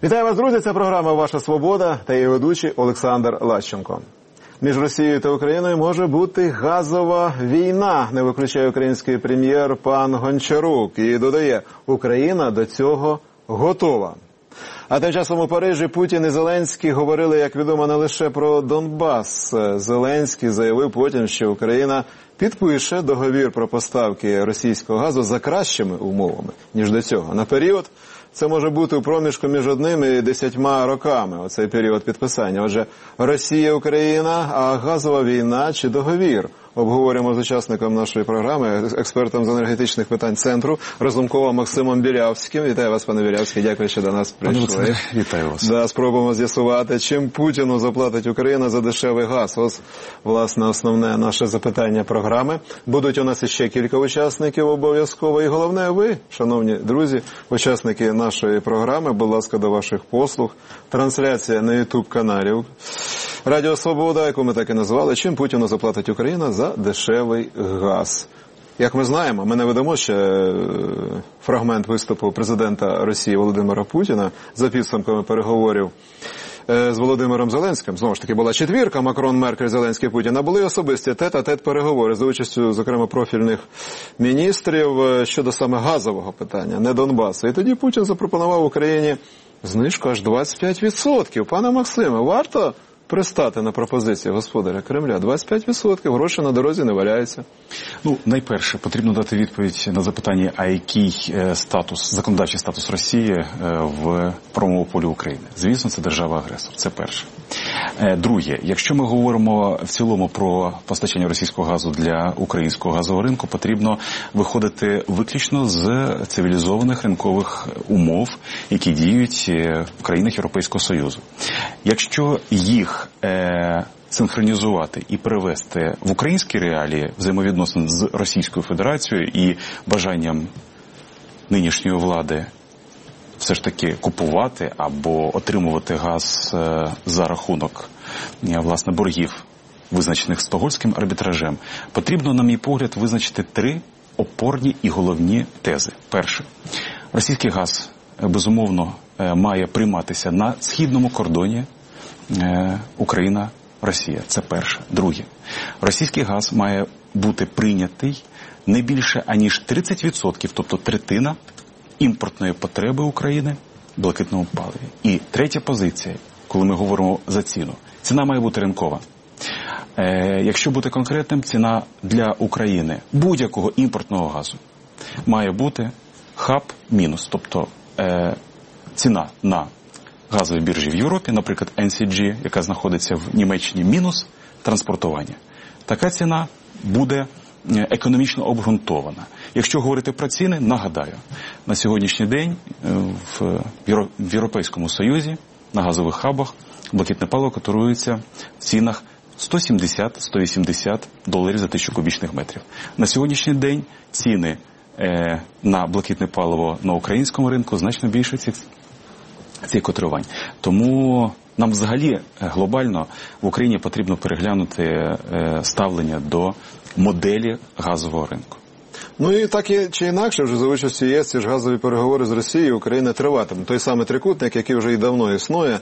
Вітаю вас, друзі! Це програма «Ваша свобода» та її ведучий Олександр Лащенко. Між Росією та Україною може бути газова війна, не виключає український прем'єр пан Гончарук. І додає, Україна до цього готова. А тим часом у Парижі Путін і Зеленський говорили, як відомо, не лише про Донбас. Зеленський заявив потім, що Україна підпише договір про поставки російського газу за кращими умовами, ніж до цього. На період це може бути у проміжку між 1 і 10 роками, оцей період підписання. Отже, Росія, Україна, а газова війна чи договір? Обговорюємо з учасником нашої програми, експертом з енергетичних питань Центру, Разумковим Максимом Білявським. Вітаю вас, пане Білявський, дякую, що до нас прийшли. Вітаю вас. Да, спробуємо з'ясувати, чим Путіну заплатить Україна за дешевий газ. Ось, власне, основне наше запитання програми. Будуть у нас іще кілька учасників обов'язково. І головне, ви, шановні друзі, учасники нашої програми, будь ласка, до ваших послуг. Трансляція на YouTube-каналі Радіо Свобода, яку ми так і назвали, чим Путіну заплатить Україна за дешевий газ. Як ми знаємо, ми не ведемо ще фрагмент виступу президента Росії Володимира Путіна за підсумками переговорів з Володимиром Зеленським. Знову ж таки, була четвірка: Макрон, Меркель, Зеленський, Путін. А були особисті тет-а-тет переговори за участю, зокрема, профільних міністрів щодо саме газового питання, не Донбасу. І тоді Путін запропонував Україні знижку аж 25%. Пане Максиме, варто пристати на пропозицію господаря Кремля? 25%, гроші на дорозі не валяються. Найперше, потрібно дати відповідь на запитання, а який законодавчий статус Росії в правовому полі України. Звісно, це держава-агресор. Це перше. Друге, якщо ми говоримо в цілому про постачання російського газу для українського газового ринку, потрібно виходити виключно з цивілізованих ринкових умов, які діють в країнах Європейського Союзу. Якщо їх синхронізувати і перевести в українські реалії взаємовідносин з Російською Федерацією і бажанням нинішньої влади все ж таки купувати або отримувати газ за рахунок, власне, боргів, визначених Стокгольмським арбітражем, потрібно, на мій погляд, визначити 3 опорні і головні тези. Перше. Російський газ, безумовно, має прийматися на східному кордоні Україна-Росія. Це перше. Друге. Російський газ має бути прийнятий не більше, аніж 30%, тобто третина імпортної потреби України в блакитному паливі. І третя позиція, коли ми говоримо за ціну. Ціна має бути ринкова. Якщо бути конкретним, ціна для України будь-якого імпортного газу має бути хаб мінус, тобто ціна на газовій біржі в Європі, наприклад, NCG, яка знаходиться в Німеччині, мінус транспортування. Така ціна буде економічно обґрунтована. Якщо говорити про ціни, нагадаю, на сьогоднішній день в Європейському Союзі на газових хабах блакитне паливо котирується в цінах $170-180 за 1000 кубічних метрів. На сьогоднішній день ціни на блакитне паливо на українському ринку значно більше цих котирувань. Тому нам взагалі глобально в Україні потрібно переглянути ставлення до моделі газового ринку. І так чи інакше, вже за участю ЄС ці ж газові переговори з Росією Україна триватиме. Той самий трикутник, який вже і давно існує.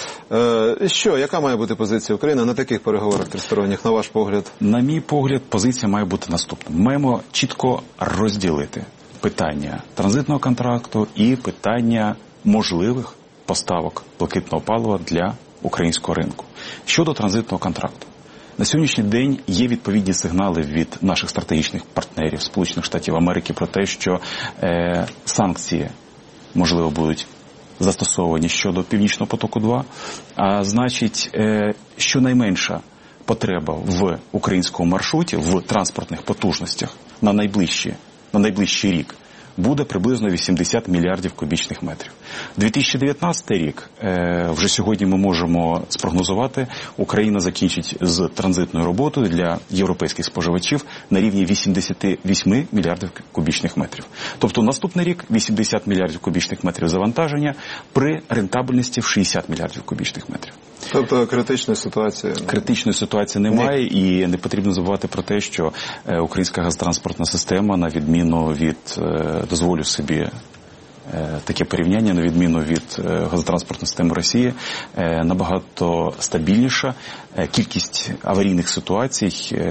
Яка має бути позиція України на таких переговорах тристоронніх, на ваш погляд? На мій погляд, позиція має бути наступна. Маємо чітко розділити питання транзитного контракту і питання можливих поставок блакитного палива для українського ринку. Щодо транзитного контракту. На сьогоднішній день є відповідні сигнали від наших стратегічних партнерів Сполучених Штатів Америки про те, що санкції, можливо, будуть застосовані щодо Північного потоку-2, а значить, щонайменша потреба в українському маршруті, в транспортних потужностях на найближчий рік буде приблизно 80 мільярдів кубічних метрів. 2019 рік, вже сьогодні ми можемо спрогнозувати, Україна закінчить з транзитною роботою для європейських споживачів на рівні 88 мільярдів кубічних метрів. Тобто наступний рік 80 мільярдів кубічних метрів завантаження при рентабельності в 60 мільярдів кубічних метрів. Тобто критичної ситуації? Критичної ситуації немає, і не потрібно забувати про те, що українська газотранспортна система, на відміну від, дозволю собі таке порівняння, на відміну від газотранспортної системи Росії, набагато стабільніша. Кількість аварійних ситуацій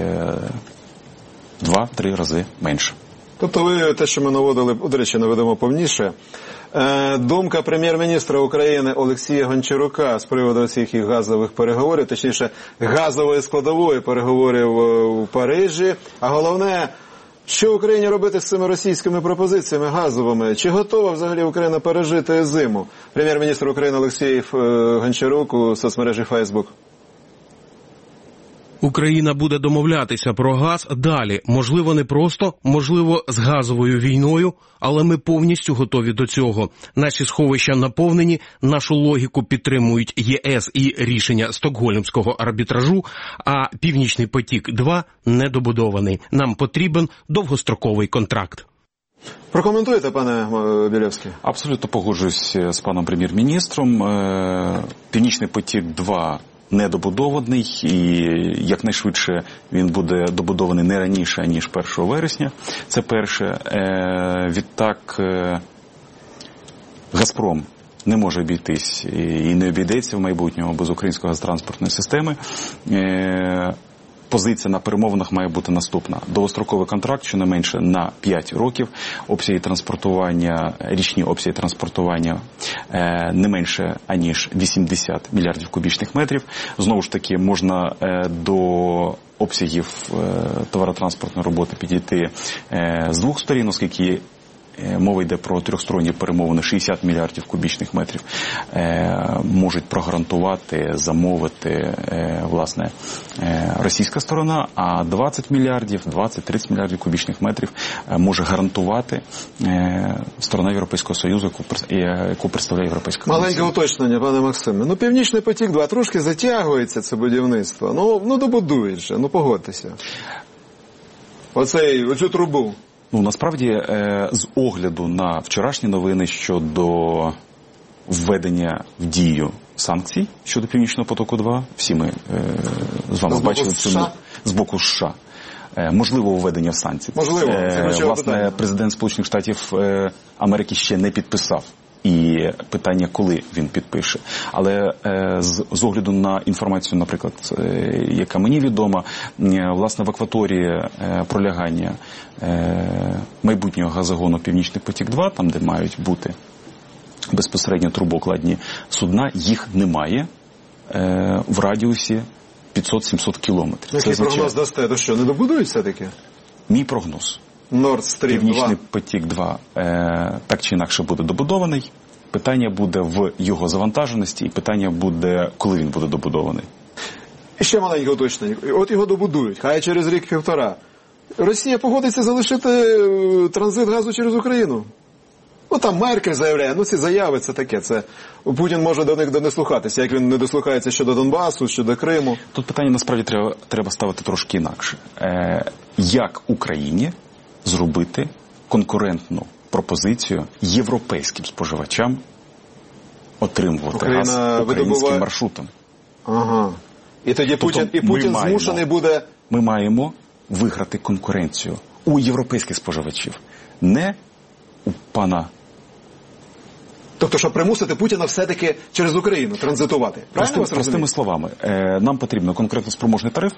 2-3 рази менше. Тобто ви те, що ми наводили, до речі, наведемо повніше. Думка прем'єр-міністра України Олексія Гончарука з приводу цих газових переговорів, точніше газової складової переговорів у Парижі. А головне, що Україні робити з цими російськими пропозиціями газовими? Чи готова взагалі Україна пережити зиму? Прем'єр-міністр України Олексій Гончарук у соцмережі Facebook. Україна буде домовлятися про газ далі. Можливо, не просто, можливо, з газовою війною, але ми повністю готові до цього. Наші сховища наповнені, нашу логіку підтримують ЄС і рішення Стокгольмського арбітражу, а Північний потік-2 недобудований. Нам потрібен довгостроковий контракт. Прокоментуєте, пане Білявський? Абсолютно погоджуюсь з паном прем'єр-міністром. Північний потік-2 недобудований, і якнайшвидше він буде добудований не раніше, ніж 1 вересня. Це перше. Відтак, «Газпром» не може обійтись і не обійдеться в майбутньому без української газотранспортної системи. Позиція на перемовинах має бути наступна. Довгостроковий контракт, щонайменше на 5 років, обсяги транспортування, річні обсяги транспортування не менше, аніж 80 мільярдів кубічних метрів. Знову ж таки, можна до обсягів товаротранспортної роботи підійти з двох сторін, оскільки мова йде про трьохсторонні перемовини, 60 мільярдів кубічних метрів можуть прогарантувати, замовити, власне, російська сторона, а 20 мільярдів, 20-30 мільярдів кубічних метрів може гарантувати сторона Європейського Союзу, яку представляє Європейська Комісія. Маленьке уточнення, пане Максиме. Північний потік-2 трошки затягується, це будівництво. Добудують же, погодьтеся. Оцю трубу. Насправді, з огляду на вчорашні новини щодо введення в дію санкцій щодо Північного потоку-2, всі ми з вами бачили цю з боку США. Можливо, введення санкцій. Можливо. Власне, президент Сполучених Штатів Америки ще не підписав. І питання, коли він підпише. Але з огляду на інформацію, наприклад, яка мені відома, власне, в акваторії пролягання майбутнього газогону Північний потік-2, там, де мають бути безпосередньо трубокладні судна, їх немає в радіусі 500-700 кілометрів. Який прогноз дасте? То що, не добудують все-таки? Мій прогноз. Nord Stream 2. Північний потік-2 так чи інакше буде добудований. Питання буде в його завантаженості і питання буде, коли він буде добудований. І ще маленьке уточнення. От його добудують, хай через рік-півтора. Росія погодиться залишити транзит газу через Україну. Там Меркель заявляє, ці заяви, це таке. Путін може до них дослухатися, як він не дослухається щодо Донбасу, щодо Криму. Тут питання насправді треба ставити трошки інакше. Як Україні зробити конкурентну пропозицію європейським споживачам отримувати газ українським маршрутом. Ага. І тоді Путін змушений буде... Ми маємо виграти конкуренцію у європейських споживачів, не у пана... Тобто, щоб примусити Путіна все-таки через Україну транзитувати. Простими словами, нам потрібно конкретно спроможний тариф,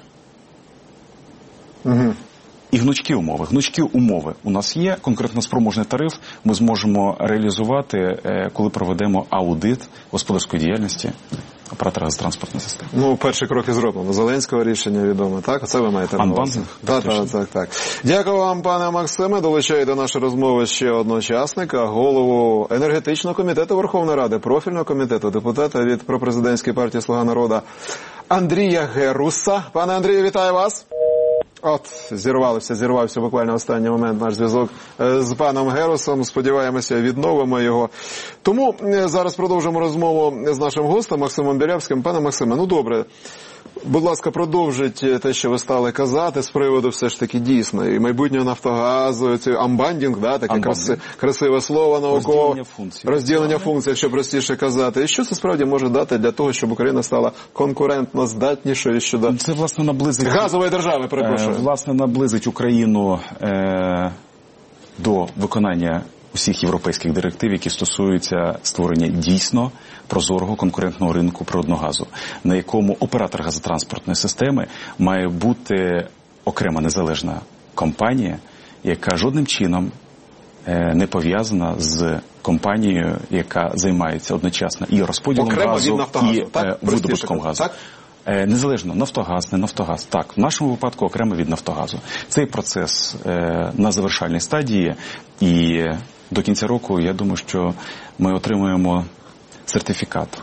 і гнучкі умови. Гнучкі умови у нас є, конкретно спроможний тариф ми зможемо реалізувати, коли проведемо аудит господарської діяльності оператора газотранспортної системи. Перші кроки зроблено. Зеленського рішення відомо, так? Оце ви маєте на увазі. Так. Дякую вам, пане Максиме. Долучаю до нашої розмови ще одного учасника, голову енергетичного комітету Верховної Ради, профільного комітету, депутата від пропрезидентської партії «Слуга народу» Андрія Геруса. Пане Андрію, вітаю вас. Зірвався буквально в останній момент наш зв'язок з паном Герусом. Сподіваємося, відновимо його. Тому зараз продовжимо розмову з нашим гостем Максимом Білявським. Пане Максиме, добре. Будь ласка, продовжіть те, що ви стали казати з приводу все ж таки дійсно і майбутнього Нафтогазу, амбандінг, таке красиве слово наукове. Розділення функцій, якщо простіше казати. І що це справді може дати для того, щоб Україна стала конкурентно здатнішою щодо газової держави, перепрошую. Власне, наблизить Україну до виконання усіх європейських директив, які стосуються створення дійсно прозорого конкурентного ринку природного газу, на якому оператор газотранспортної системи має бути окрема незалежна компанія, яка жодним чином не пов'язана з компанією, яка займається одночасно і розподілом газу, і видобутком газу. Так? Незалежно, Нафтогаз, не Нафтогаз. Так, в нашому випадку окремо від Нафтогазу. Цей процес на завершальній стадії, і до кінця року, я думаю, що ми отримуємо сертифікат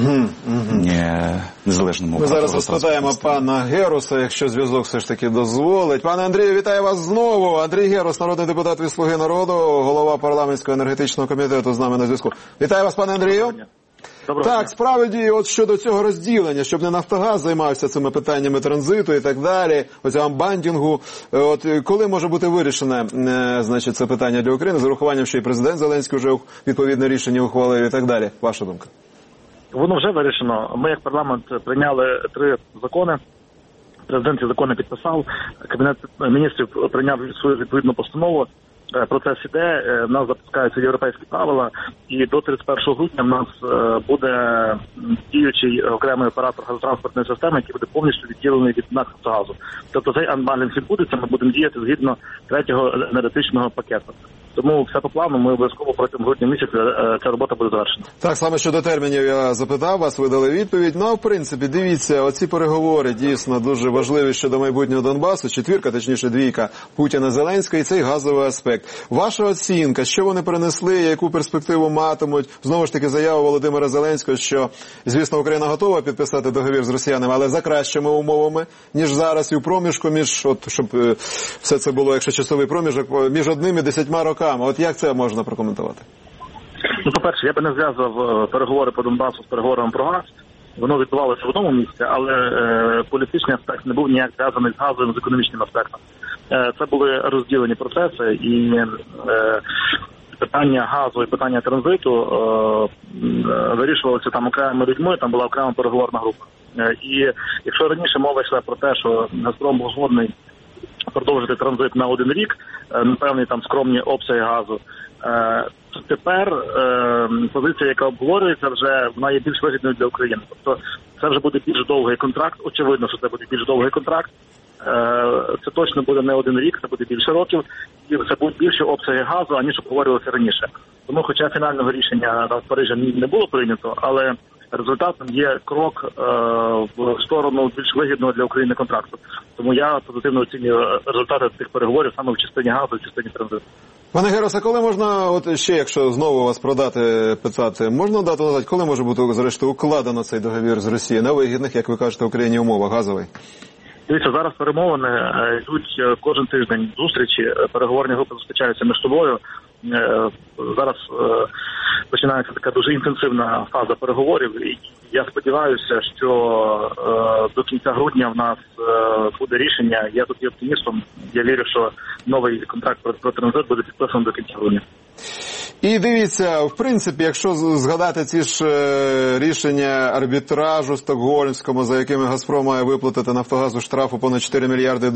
незалежному. Ми зараз розпитаємо пана Геруса, якщо зв'язок все ж таки дозволить. Пане Андрію, вітаю вас знову. Андрій Герус, народний депутат від «Слуги народу», голова парламентського енергетичного комітету з нами на зв'язку. Вітаю вас, пане Андрію. Так, справді, от щодо цього розділення, щоб не Нафтогаз займався цими питаннями транзиту і так далі, оцього амбандінгу, от коли може бути вирішене, значить, це питання для України, з урахуванням, що і президент Зеленський вже відповідне рішення ухвалив і так далі. Ваша думка? Воно вже вирішено. Ми як парламент прийняли 3 закони. Президент ці закони підписав, Кабінет міністрів прийняв свою відповідну постанову. Процес іде, в нас запускаються європейські правила, і до 31 грудня в нас буде діючий окремий оператор газотранспортної системи, який буде повністю відділений від Нафтогазу. Тобто цей анбалінс відбудеться, ми будемо діяти згідно 3-го енергетичного пакету. Тому все по плану, ми обов'язково протягом грудня місяця ця робота буде завершена. Так, саме щодо термінів я запитав вас, ви дали відповідь. Ну, в принципі, дивіться, оці переговори дійсно дуже важливі щодо майбутнього Донбасу, 4, точніше 2 Путіна-Зеленського і цей газовий аспект. Ваша оцінка, що вони принесли, яку перспективу матимуть? Знову ж таки, заява Володимира Зеленського, що, звісно, Україна готова підписати договір з росіянами, але за кращими умовами, ніж зараз, і в проміжку між, от, щоб все це було, якщо часовий проміжок, між 1 і 10 роками. От як це можна прокоментувати? Ну, по-перше, я би не зв'язував переговори по Донбасу з переговорами про газ. Воно відбувалося в одному місці, але політичний аспект не був ніяк зв'язаний з газовим, з економічним аспектом. Це були розділені процеси, і питання газу і питання транзиту вирішувалося там окремими людьми, там була окрема переговорна група. І якщо раніше мова йшла про те, що «Газпром» був згодний продовжити транзит на 1 рік, на певні там скромні обсяги газу, тепер позиція, яка обговорюється, вже вона є більш вигідною для України. Тобто це вже буде більш довгий контракт, очевидно, що це буде більш довгий контракт. Це точно буде не 1 рік, це буде більше років, і це будуть більші обсяги газу, аніж обговорювалося раніше. Тому, хоча фінального рішення в Парижі не було прийнято, але результатом є крок в сторону більш вигідного для України контракту. Тому я позитивно оцінюю результати цих переговорів саме в частині газу і в частині транзиту. Пане Герос, а коли можна, от ще, якщо знову вас питати, можна дату назвати, коли може бути, зрештою, укладено цей договір з Росією на вигідних, як ви кажете, Україні умовах газових? Дивіться, зараз перемовини йдуть кожен тиждень зустрічі, переговорні групи зустрічаються між собою. Зараз починається така дуже інтенсивна фаза переговорів, і я сподіваюся, що до кінця грудня в нас буде рішення. Я тут є оптимістом, я вірю, що новий контракт про транзит буде підписаний до кінця грудня. І дивіться, в принципі, якщо згадати ці ж рішення арбітражу стокгольмському, за якими «Газпром» має виплатити Нафтогазу штрафу понад $4 мільярди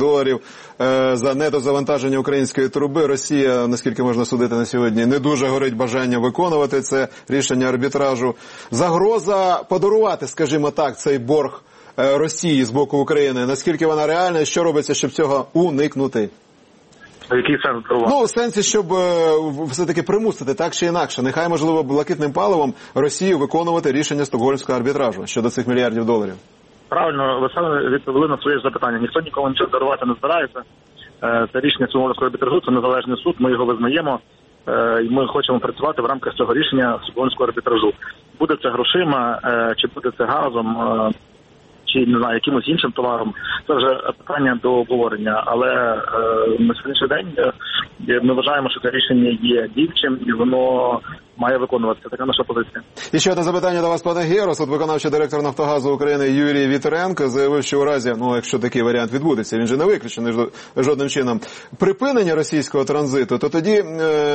за недозавантаження української труби, Росія, наскільки можна судити на сьогодні, не дуже горить бажанням виконувати це рішення арбітражу. Загроза подарувати, скажімо так, цей борг Росії з боку України, наскільки вона реальна і що робиться, щоб цього уникнути? Який сенс дарувати? Ну, в сенсі, щоб все-таки примусити так чи інакше. Нехай, можливо, блакитним паливом Росію виконувати рішення стокгольмського арбітражу щодо цих $1 мільярдів. Правильно, ви саме відповіли на своє запитання. Ніхто нікому нічого дарувати не збирається. Це рішення стокгольмського арбітражу, це незалежний суд, ми його визнаємо. І ми хочемо працювати в рамках цього рішення стокгольмського арбітражу. Буде це грошима, чи буде це газом, чи, не знаю, якимось іншим товаром, це вже питання до обговорення. Але на сьогоднішній день ми вважаємо, що це рішення є діючим і воно має виконуватися. Така наша позиція. І ще одне запитання до вас, пане Герос. От виконавчий директор «Нафтогазу України» Юрій Вітренко заявив, що у разі, якщо такий варіант відбудеться, він же не виключений жодним чином, припинення російського транзиту, то тоді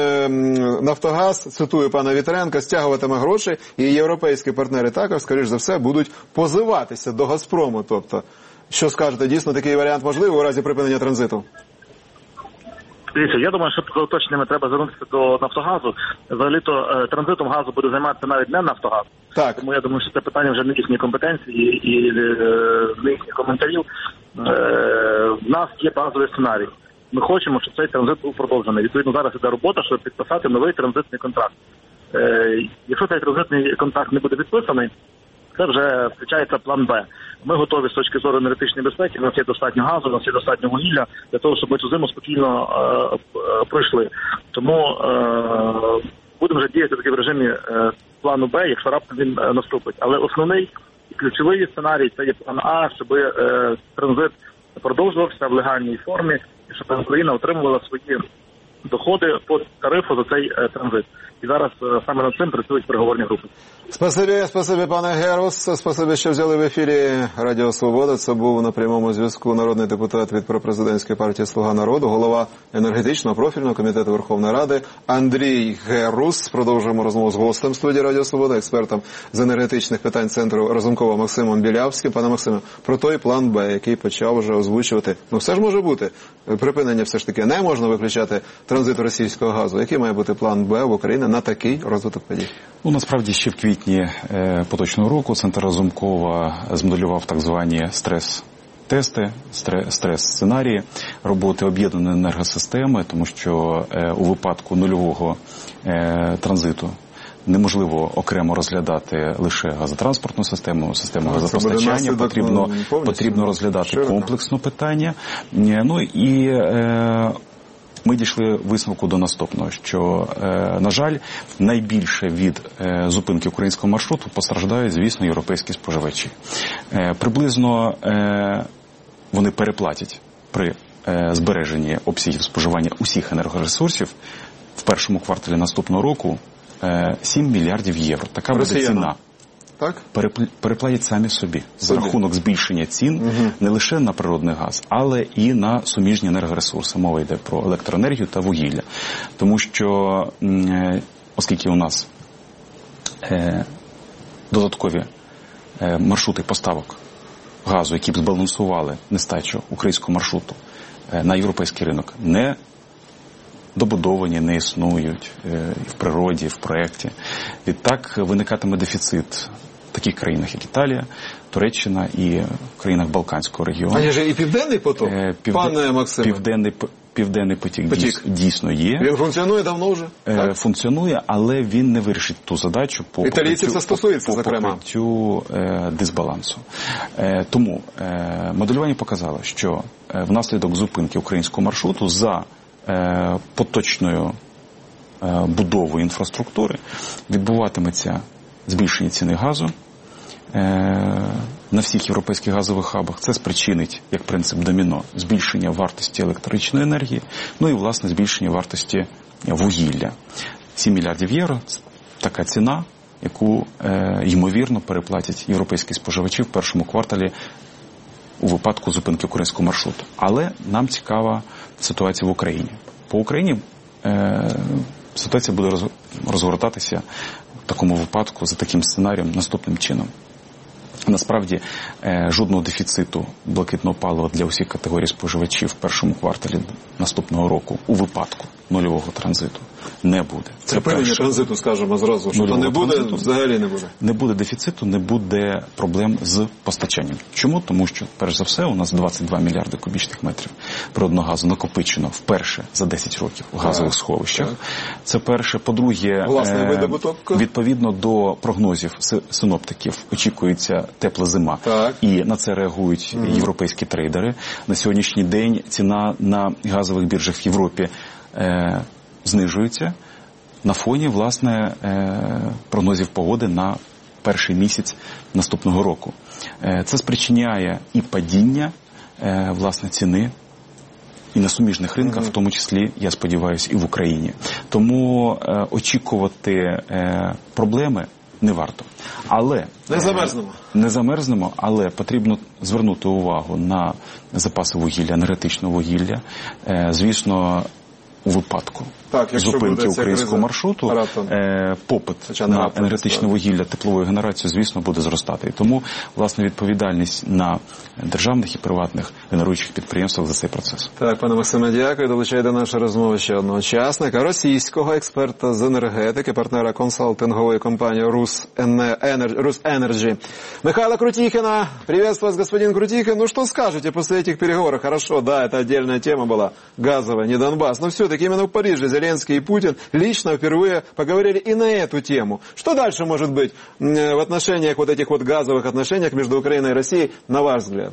«Нафтогаз», цитую пана Вітренка, стягуватиме гроші, і європейські партнери також, скоріш за все, будуть позиватися до «Газпрому». Тобто, що скажете, дійсно такий варіант можливий у разі припинення транзиту? Дивіться, я думаю, що за уточненнями треба звернутися до Нафтогазу. Взагалі-то транзитом газу буде займатися навіть не Нафтогаз. Так. Тому я думаю, що це питання вже не їхньої компетенції і не їхніх коментарів. В нас є базовий сценарій. Ми хочемо, щоб цей транзит був продовжений. Відповідно, зараз іде робота, щоб підписати новий транзитний контракт. Якщо цей транзитний контракт не буде підписаний, це вже включається план Б. Ми готові з точки зору енергетичної безпеки, у нас є достатньо газу, у нас є достатньо вугілля для того, щоб ми цю зиму спокійно пройшли. Тому будемо вже діяти в режимі плану Б, якщо раптом він наступить. Але основний і ключовий сценарій – це є план А, щоб транзит продовжувався в легальній формі, і щоб Україна отримувала свої доходи по тарифу за цей транзит. І зараз саме над цим працюють переговорні групи. Спасибі, пане Герус. Спасибі, що взяли в ефірі Радіо Свобода. Це був на прямому зв'язку народний депутат від пропрезидентської партії «Слуга народу», голова енергетичного профільного комітету Верховної Ради Андрій Герус. Продовжуємо розмову з гостем студії Радіо Свобода, експертом з енергетичних питань Центру Разумкова Максимом Білявським. Пане Максиме, про той план Б, який почав вже озвучувати. Все ж може бути. Припинення все ж таки не можна виключати транзит російського газу. Який має бути план Б в Україні на такий розвиток подій? Насправді ще в квітні поточного року Центр Разумкова змоделював так звані стрес-тести, стрес-сценарії роботи об'єднаної енергосистеми, тому що у випадку нульового транзиту неможливо окремо розглядати лише газотранспортну систему, систему газопостачання, потрібно розглядати комплексно питання. Ми дійшли висновку до наступного, що, на жаль, найбільше від зупинки українського маршруту постраждають, звісно, європейські споживачі. Приблизно вони переплатять при збереженні обсягів споживання усіх енергоресурсів в першому кварталі наступного року 7 мільярдів євро. Така буде ціна. Так? Переплатять самі собі за рахунок збільшення цін не лише на природний газ, але і на суміжні енергоресурси. Мова йде про електроенергію та вугілля. Тому що, оскільки у нас додаткові маршрути поставок газу, які б збалансували нестачу українського маршруту на європейський ринок, не добудовані, не існують в природі, в проєкті. Відтак виникатиме дефіцит в таких країнах, як Італія, Туреччина і в країнах Балканського регіону. А є ж і Південний поток, пане Максиме? Південний потік дійсно є. Він функціонує давно вже? Функціонує, але він не вирішить ту задачу по покриттю дисбалансу. Тому моделювання показало, що внаслідок зупинки українського маршруту за поточною будовою інфраструктури відбуватиметься збільшення ціни газу на всіх європейських газових хабах. Це спричинить, як принцип доміно, збільшення вартості електричної енергії, і, власне, збільшення вартості вугілля. 7 мільярдів євро – це така ціна, яку, ймовірно, переплатять європейські споживачі в першому кварталі у випадку зупинки українського маршруту. Але нам цікава ситуація в Україні. По Україні ситуація буде розгортатися в такому випадку за таким сценарієм наступним чином. Насправді, жодного дефіциту блакитного палива для усіх категорій споживачів в першому кварталі наступного року у випадку нульового транзиту не буде. Це припинення транзиту, скажімо, зразу, що не буде, транзиту, взагалі не буде. Не буде дефіциту, не буде проблем з постачанням. Чому? Тому що, перш за все, у нас 22 мільярди кубічних метрів природного газу накопичено вперше за 10 років в газових сховищах. Це перше. По-друге, відповідно до прогнозів синоптиків, очікується тепла зима. І на це реагують європейські трейдери. На сьогоднішній день ціна на газових біржах в Європі знижується на фоні, власне, прогнозів погоди на перший місяць наступного року. Це спричиняє і падіння, власне, ціни і на суміжних ринках, в тому числі, я сподіваюся, і в Україні. Тому очікувати проблеми не варто. Але не замерзнемо, але потрібно звернути увагу на запаси вугілля, енергетичного вугілля. Звісно, у випадку Так, зупинки українського маршруту попит на енергетичне вугілля теплової генерації, звісно, буде зростати. І тому, власне, відповідальність на державних і приватних генеруючих підприємствах за цей процес. Так, пане Максиме, дякую. Долучаю до нашої розмови ще одного учасника, російського експерта з енергетики, партнера консалтингової компанії «Русэнерджи». Михаила Крутихина. Приветствую вас, господин Крутихин. Ну, что скажете после этих переговоров? Хорошо, да, это отдельная тема была, газовая, не Донбасс. Но все-таки именно в Париже Зеленский и Путин лично впервые поговорили и на эту тему. Что дальше может быть в отношениях, вот этих вот газовых отношениях между Украиной и Россией, на ваш взгляд?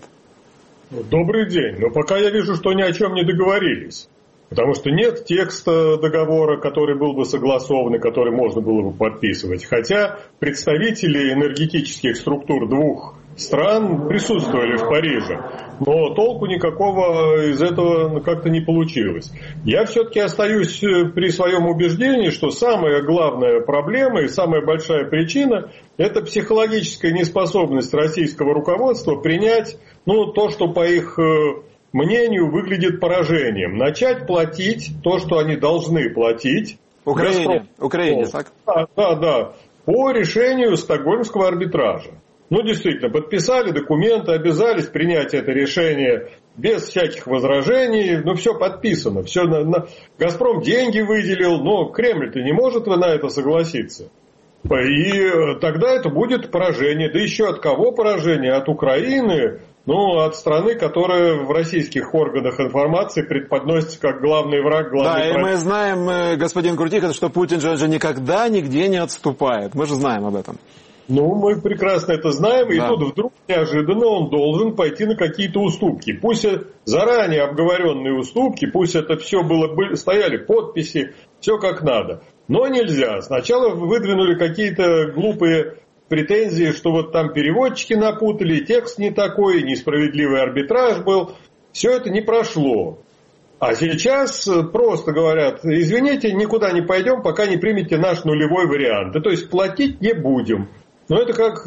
Добрый день. Но пока я вижу, что ни о чем не договорились. Потому что нет текста договора, который был бы согласован и который можно было бы подписывать. Хотя представители энергетических структур двух стран присутствовали в Париже. Но толку никакого из этого как-то не получилось. Я все-таки остаюсь при своем убеждении, что самая главная проблема и самая большая причина – это психологическая неспособность российского руководства принять то, что по их мнению выглядит поражением. Начать платить то, что они должны платить. Украине, так? Да. По решению Стокгольмского арбитража. Действительно, подписали документы, обязались принять это решение без всяких возражений. Все подписано. Все «Газпром» деньги выделил, но Кремль-то не может на это согласиться. И тогда это будет поражение. Да еще от кого поражение? От Украины. От страны, которая в российских органах информации преподносится как главный враг, главный и мы знаем, господин Крутихин, что Путин же никогда нигде не отступает. Мы же знаем об этом. Мы прекрасно это знаем, и тут вдруг неожиданно он должен пойти на какие-то уступки. Пусть заранее обговоренные уступки, пусть это все стояли подписи, все как надо. Но нельзя. Сначала выдвинули какие-то глупые претензии, что там переводчики напутали, текст не такой, несправедливый арбитраж был. Все это не прошло. А сейчас просто говорят: извините, никуда не пойдем, пока не примете наш нулевой вариант. То есть платить не будем. Но это как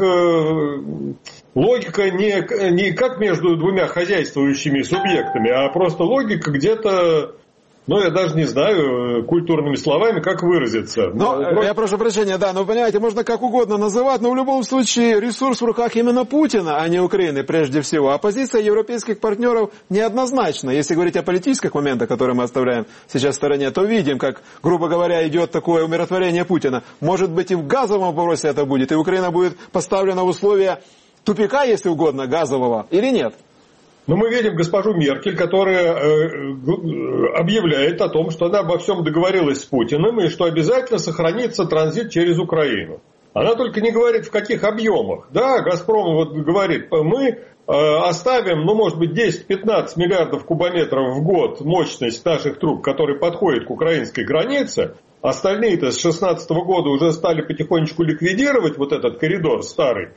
логика не как между двумя хозяйствующими субъектами, а просто логика где-то, я даже не знаю культурными словами, как выразиться. Я прошу прощения, вы понимаете, можно как угодно называть, но в любом случае ресурс в руках именно Путина, а не Украины прежде всего. А позиция европейских партнеров неоднозначна. Если говорить о политических моментах, которые мы оставляем сейчас в стороне, то видим, как, грубо говоря, идет такое умиротворение Путина. Может быть, и в газовом вопросе это будет, и Украина будет поставлена в условия тупика, если угодно, газового, или нет? Но мы видим госпожу Меркель, которая объявляет о том, что она обо всем договорилась с Путиным и что обязательно сохранится транзит через Украину. Она только не говорит, в каких объемах. Да, «Газпром» говорит, мы оставим, может быть, 10-15 миллиардов кубометров в год мощность наших труб, которые подходят к украинской границе. Остальные-то с 2016 года уже стали потихонечку ликвидировать этот коридор старый.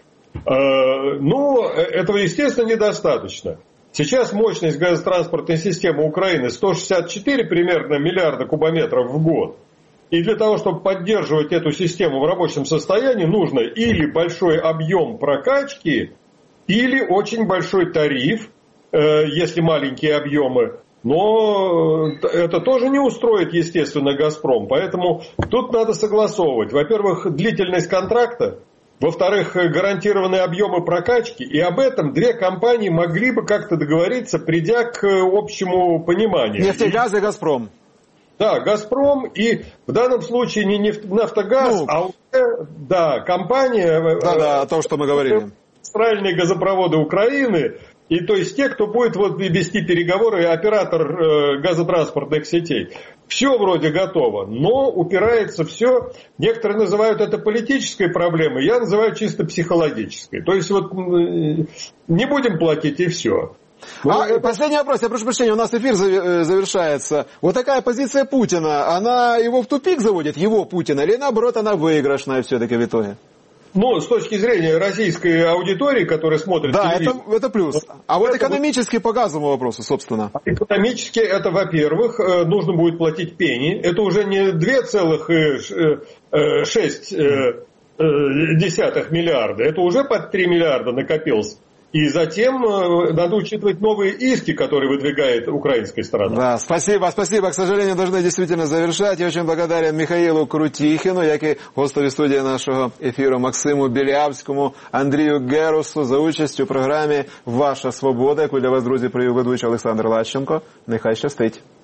Этого, естественно, недостаточно. Сейчас мощность газотранспортной системы Украины 164 примерно миллиарда кубометров в год. И для того, чтобы поддерживать эту систему в рабочем состоянии, нужно или большой объем прокачки, или очень большой тариф, если маленькие объемы. Но это тоже не устроит, естественно, «Газпром». Поэтому тут надо согласовывать. Во-первых, длительность контракта. Во-вторых, гарантированные объемы прокачки. И об этом две компании могли бы как-то договориться, придя к общему пониманию. «Нефтегаз» и «Газпром». Да, «Газпром», и в данном случае не «Нафтогаз», а уже, компания... Да, то, что мы говорили. Магистральные газопроводы Украины, и то есть те, кто будет вести переговоры, оператор газотранспортных сетей. Все вроде готово, но упирается все, некоторые называют это политической проблемой, я называю чисто психологической. То есть не будем платить и все. Последний вопрос, я прошу прощения, у нас эфир завершается. Вот такая позиция Путина, она его в тупик заводит, его Путина, или наоборот она выигрышная все-таки в итоге? С точки зрения российской аудитории, которая смотрит телевизор... Да, это плюс. А экономически по газовому вопросу, собственно. Экономически это, во-первых, нужно будет платить пени. Это уже не 2,6 миллиарда. Это уже под 3 миллиарда накопилось. И затем надо учитывать новые иски, которые выдвигает украинская сторона. Да, спасибо. К сожалению, должны действительно завершать. Я очень благодарен Михаилу Крутихіну, як і гостові студії нашого ефіру Максиму Білявському, Андрію Герусу за участь у програмі «Ваша свобода», яку для вас, друзі, привів ведучий Олександр Лащенко. Нехай щастить.